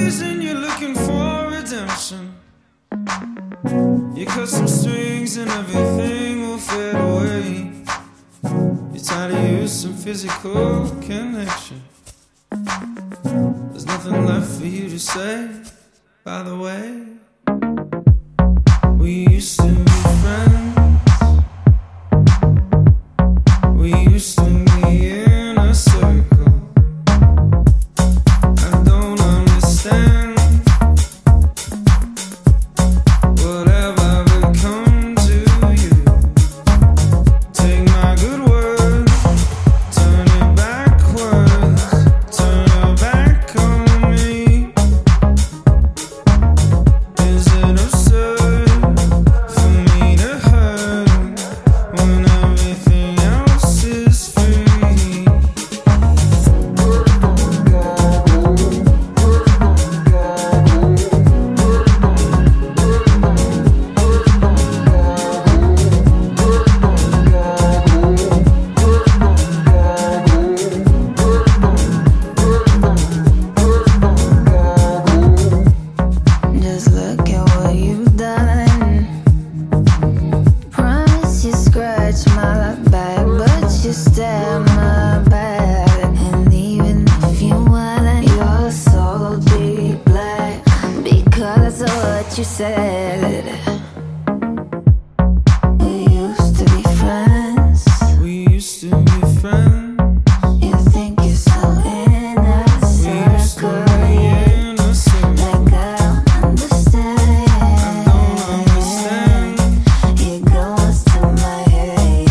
reason you're looking for redemption. You cut some strings and everything will fade away. You're tired of use some physical connection. There's nothing left for you to say, by the way. We used to be friends. We used to be in a circle. I don't understand whatever become to you. Take my good word, turn it backwards, turn your back on me. Is it absurd for me to hurt when everything else is free? Just look at what you've done. Promise you scratch my back, but you stab my back. And even if you want your soul be black because of what you said. We used to be friends. We used to be friends. You think you're so in a We used to circle. be in a circle. Like I don't understand. I don't understand. It goes to my head,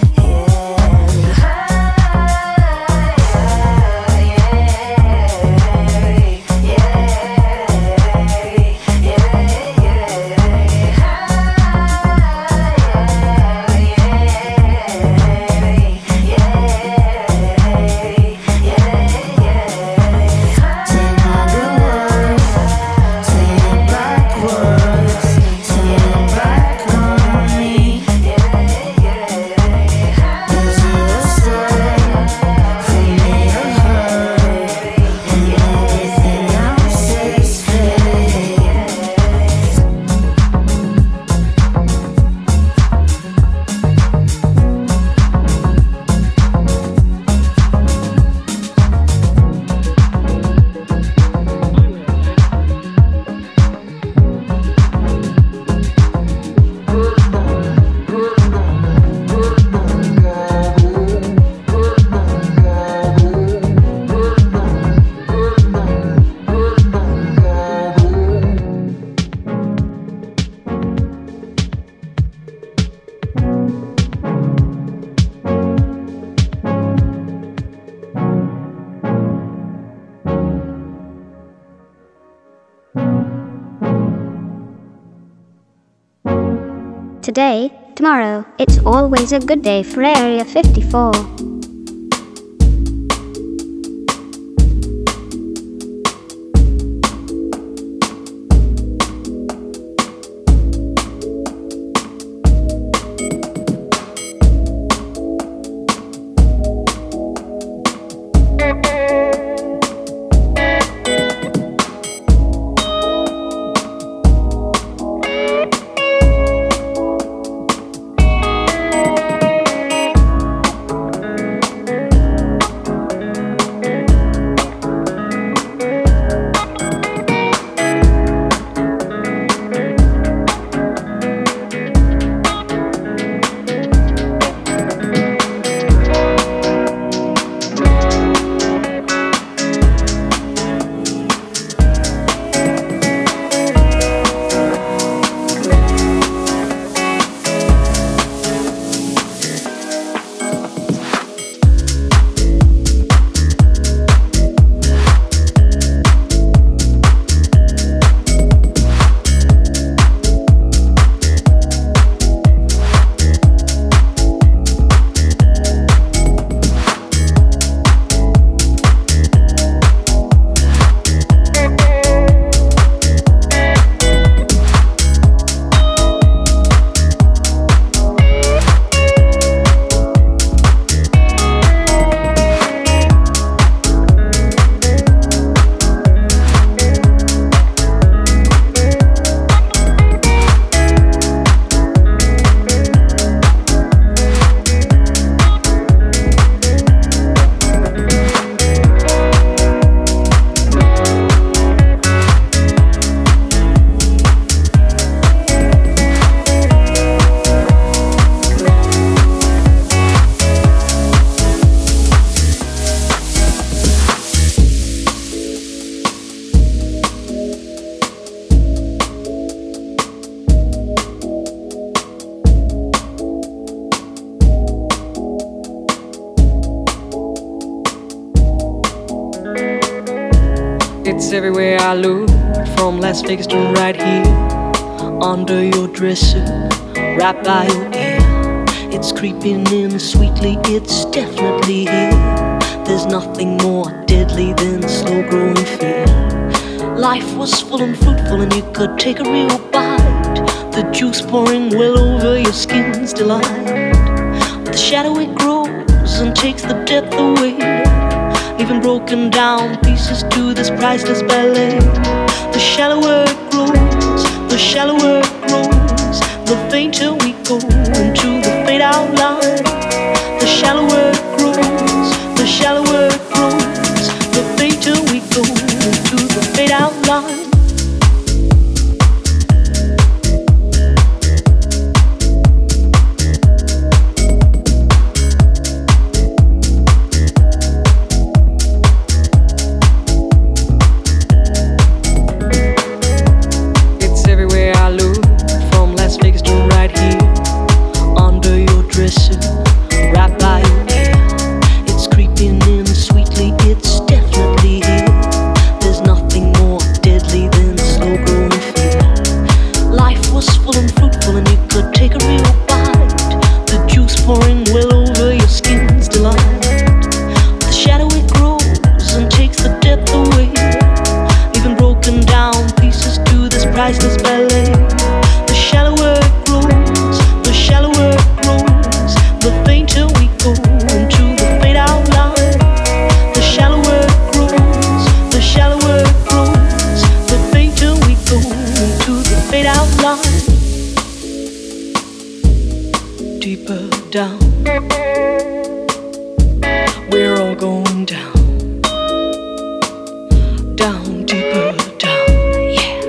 Take my good word, turn it backwards, turn your back on me. Is it absurd for me to hurt when everything else is fake? Today, tomorrow, it's always a good day for Area 54. It's everywhere I look, from Las Vegas to right here. Under your dresser, right by your ear. It's creeping in sweetly, it's definitely here. There's nothing more deadly than slow-growing fear. Life was full and fruitful and you could take a real bite. The juice pouring well over your skin's delight. But the shadow it grows and takes the depth away, leaving broken down pieces to this priceless ballet. The shallower it grows, the shallower it grows, the fainter we go into the fade out line. The shallower it grows, the shallower it grows, the fainter we go into the fade out line. Right by your ear, it's creeping in sweetly, it's definitely here. There's nothing more deadly than slow-growing fear. Life was full and fruitful and you could take a real bite. The juice pouring well over your skin's delight. The shadow it grows and takes the depth away, leaving broken down pieces to this priceless ballet. The shallower it grows, the shallower it grows, the fainter we go into the fade out line. The shallower it grows, the shallower it grows, the fainter we go into the fade out line. Deeper down, we're all going down. Down, deeper down, yeah.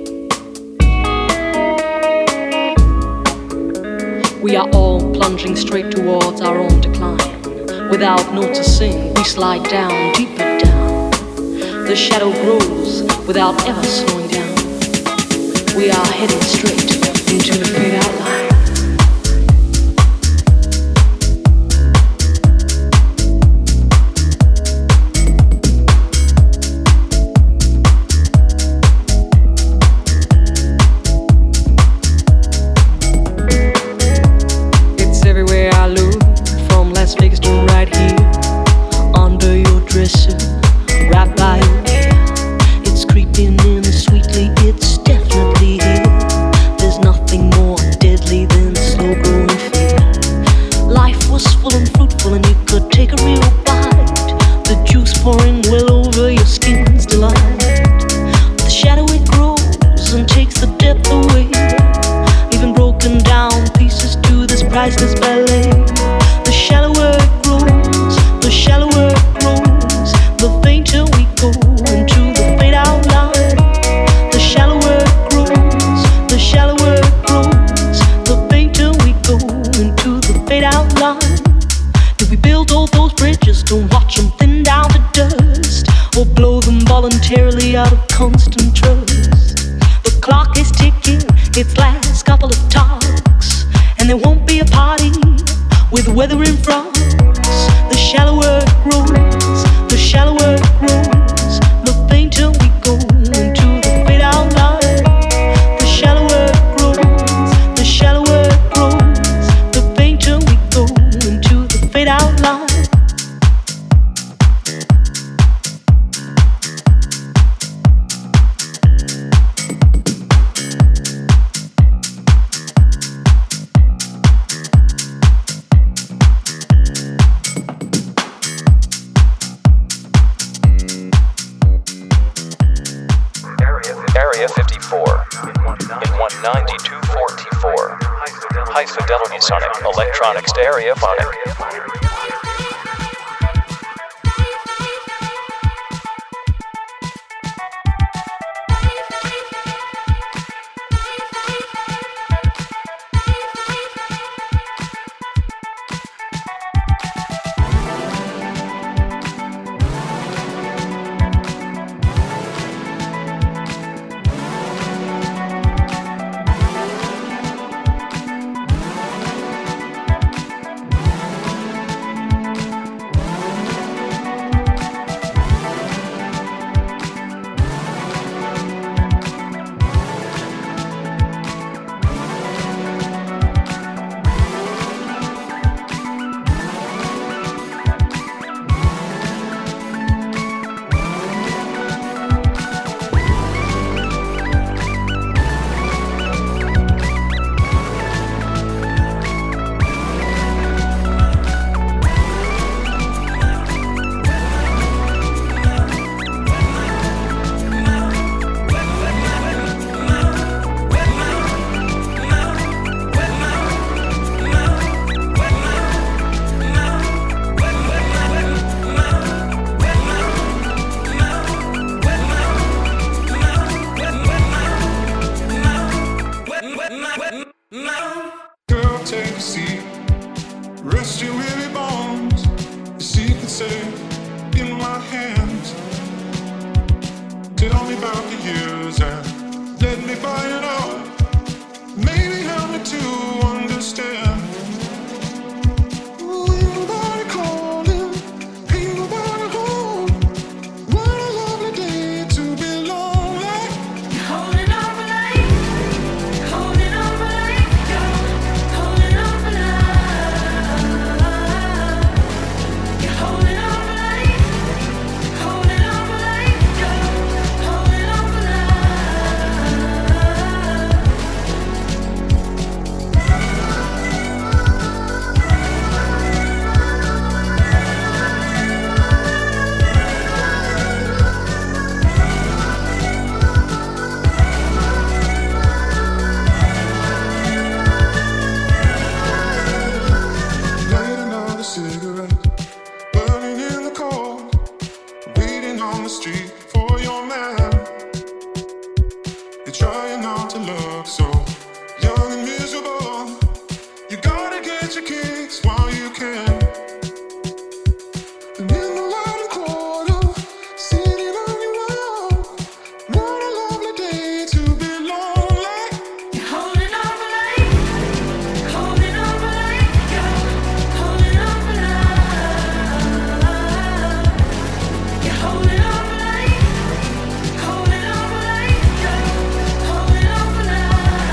We are all plunging straight towards our own decline. Without noticing, we slide down, deeper down. The shadow grows without ever slowing down. We are heading straight into the fade out line. Right by your ear, it's creeping in sweetly, it's definitely here. There's nothing more deadly than slow-growing fear. Life was full and fruitful and you could take a real bite. The juice pouring well over your skin's delight. The shadow it grows and takes the depth away, leaving broken down pieces to this priceless ballet. The shallower it grows, the shallower it grows, the fainter we go into the fade out line. The shallower it grows, the shallower it grows, the fainter we go into the fade out line. Did we build all those bridges to watch them thin down to dust, or blow them voluntarily out of constant trust? The clock is ticking its last couple of talks, and there won't be a party with weather in front. The shallower it grows, the shallower it grows, the fainter we go into the fade out line. The shallower it grows, the shallower it grows, the fainter we go into the fade out line. Area 54 in 192.44. High fidelity sonic electronic stereophonic. Still heavy bones, the secret safe in my hands. Tell me about the years and let me buy it all. Maybe help me to understand. Ooh, ain't nobody calling, ain't nobody home. What a lovely day to be lonely. You're holding on for life, holding on for life, you're holding on for love. You're holding on for life, holding on for life, you're holding on for love. Light another cigarette, burning in the cold, waiting on the street for your man. You're trying not to look so young and miserable. You gotta get your kicks while you can. And in the light quarter, sitting on your own. What a lovely day to be lonely. You're holding on for life, holding on for life, you're holding on for love. You're holding on for life, holding on for life, you're holding on for love.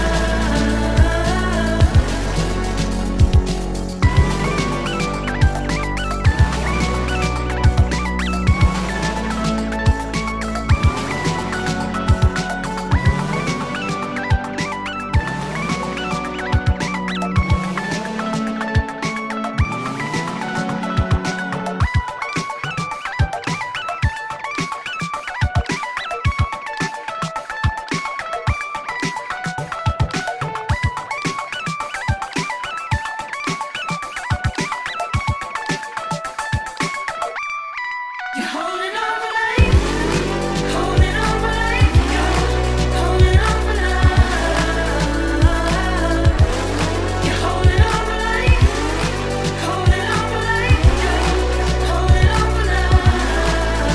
You're holding on for life, holding on for life, you're holding on for love. You're holding on for life, holding on for life, you're holding on for love.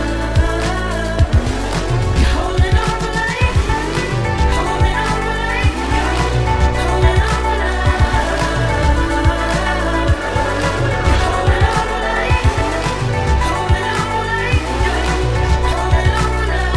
You're holding on for life, holding on for life, you're holding on for love. You're holding on for life, holding on for life, you're holding on for love.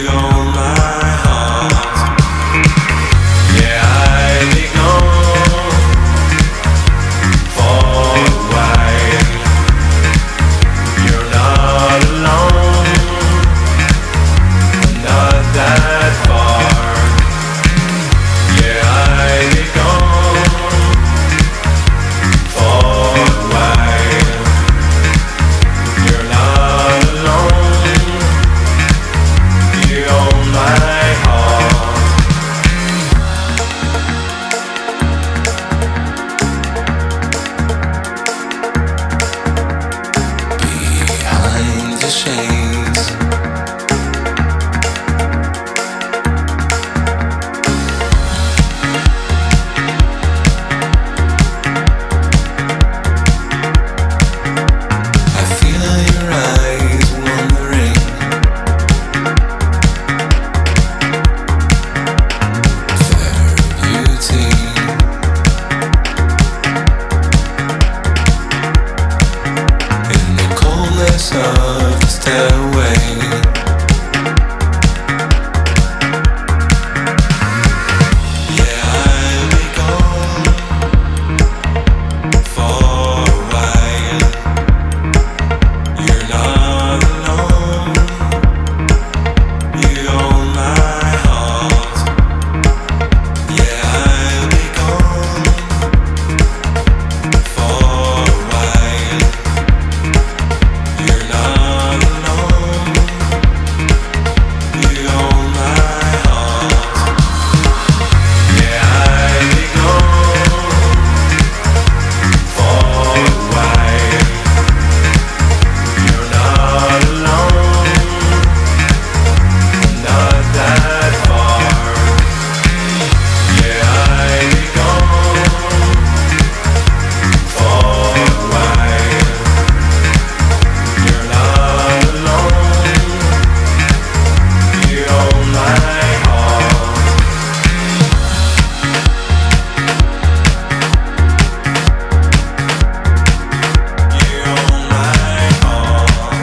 own my heart. Yeah, I'll be gone for a while. You're not alone, not that far. Yeah, I'll be gone for a while. You're not alone, you own my heart. Behind the shades, I feel your eyes wandering. Fair beauty, in the coldness of the stairway. Yeah, I'll be gone for a while. You're not alone, you own my heart. Yeah, I'll be gone for a while. You're not alone, you own my heart. Yeah, I'll be gone for a while. You're not alone, not that far. Yeah, I'll be gone for a while. You're not alone, you own my heart. You own my heart.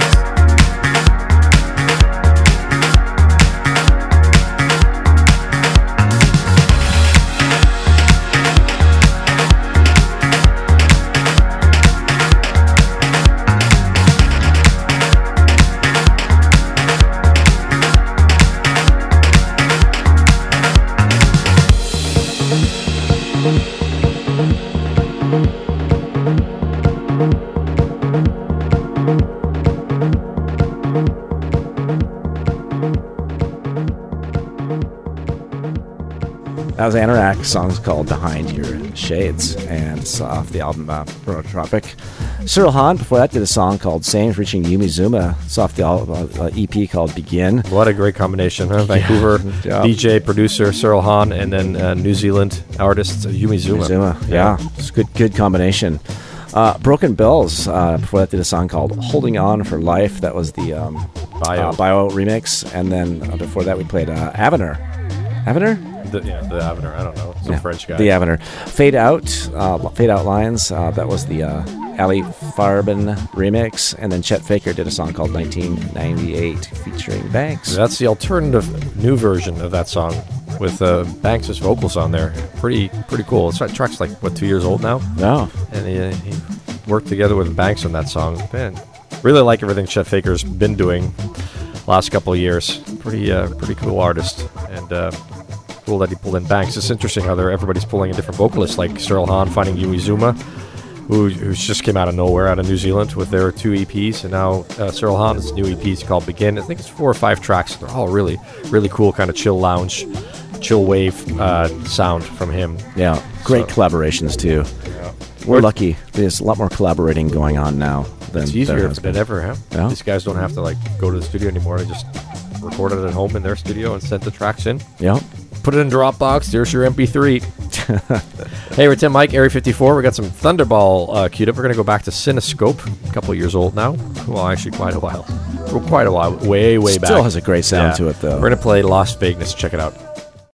That was Anorak. Song's called Behind Your Shades, and it's off the album Prototropic. Cyril Hahn, before that, did a song called Same featuring Yumi Zuma. It's off the EP called Begin. What a great combination, huh? Vancouver Yeah. DJ, producer Cyril Hahn, and then New Zealand artist Yumi Zuma. Yeah. It's a good combination. Broken Bells, before that, did a song called Holding On for Life. That was the Bio remix. And then before that, we played Avener. Avener? The Avener, I don't know, some French guy. The Avener. Fade Out Lines. That was the Ali Farben remix. And then Chet Faker did a song called 1998 featuring Banks. That's the alternative new version of that song with Banks' vocals on there. Pretty cool. It's track's like, 2 years old now? No. And he worked together with Banks on that song. Man, really like everything Chet Faker's been doing last couple of years. Pretty cool artist. And cool that he pulled in Banks. It's interesting how everybody's pulling in different vocalists, like Cyril Hahn finding Yumi Zuma, who just came out of nowhere, out of New Zealand, with their 2 EPs, and now Cyril Hahn's new EP is called Begin. I think it's 4 or 5 tracks. They're all really, really cool, kind of chill lounge, chill wave sound from him. Yeah, great collaborations too. Yeah. We're lucky. There's a lot more collaborating going on now. It's easier than ever, huh? Yeah. These guys don't have to go to the studio anymore. They just record it at home in their studio and send the tracks in. Yeah. Put it in Dropbox. There's your MP3. Hey, we're Tim Mike, Area 54. We got some Thunderball queued up. We're going to go back to Cinescope, a couple of years old now. Well, actually, quite a while. Way back. Still has a great sound to it, though. We're going to play Las Vegas. Check it out.